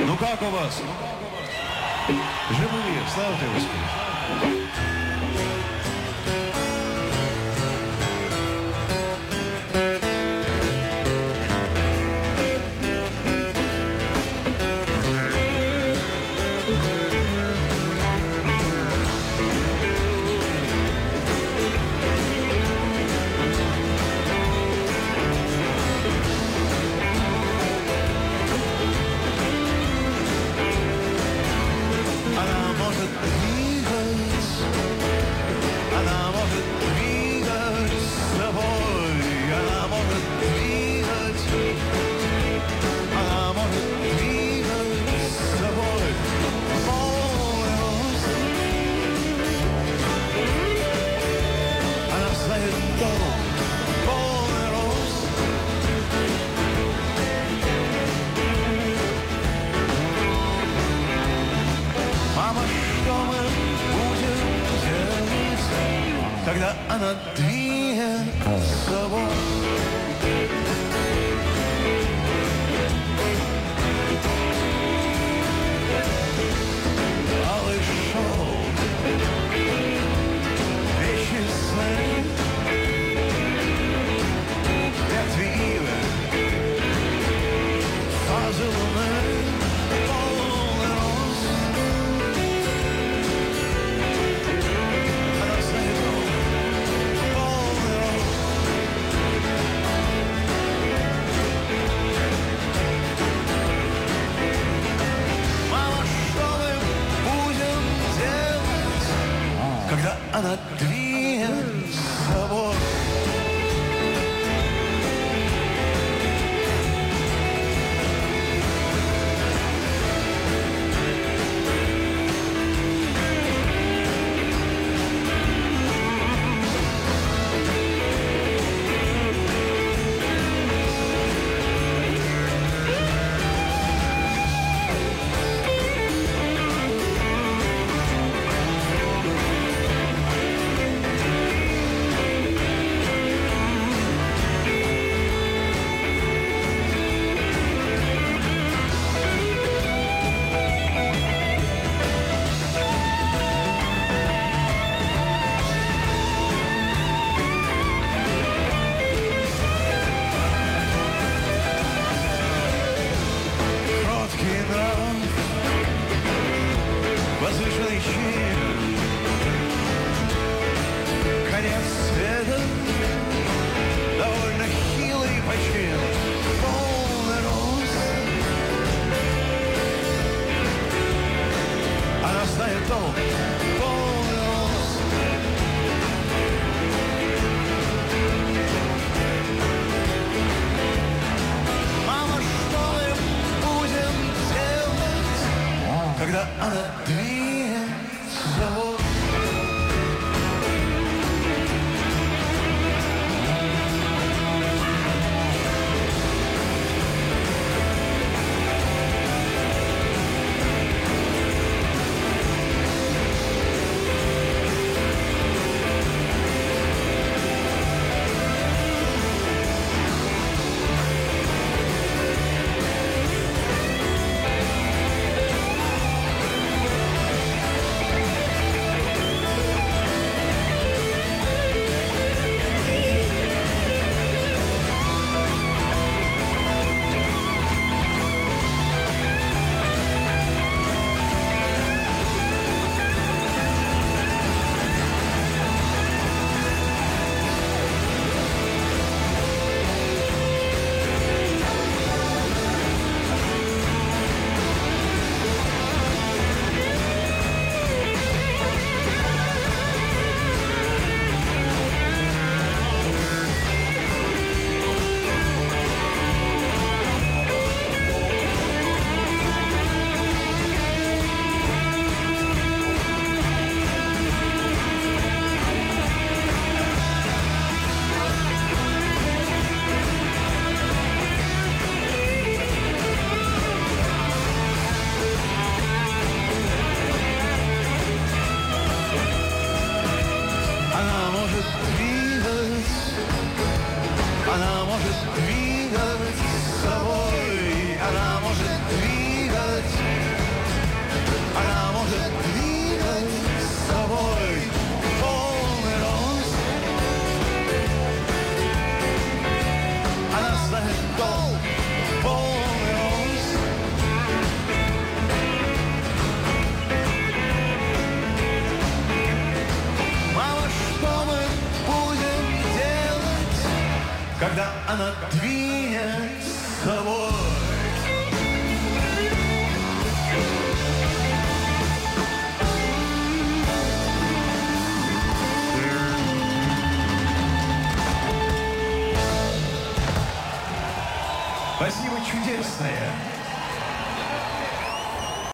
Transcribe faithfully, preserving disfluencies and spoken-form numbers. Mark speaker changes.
Speaker 1: Ну как у вас? Живые, слава тебе, Господи. Когда она двинет с собой. Алый шелк, вещи сны, ветви ивы, фазы луны, полный рост. Она знает когда она двинет с собой. Возвышенный чин, конец света, довольно хилый почин, полный рост. Она знает толк, полный рост. Мама, что мы будем делать, когда она двинет с собой? стол полный роз. Мама, что мы будем делать, когда она двинет с собой? Спасибо, чудесное.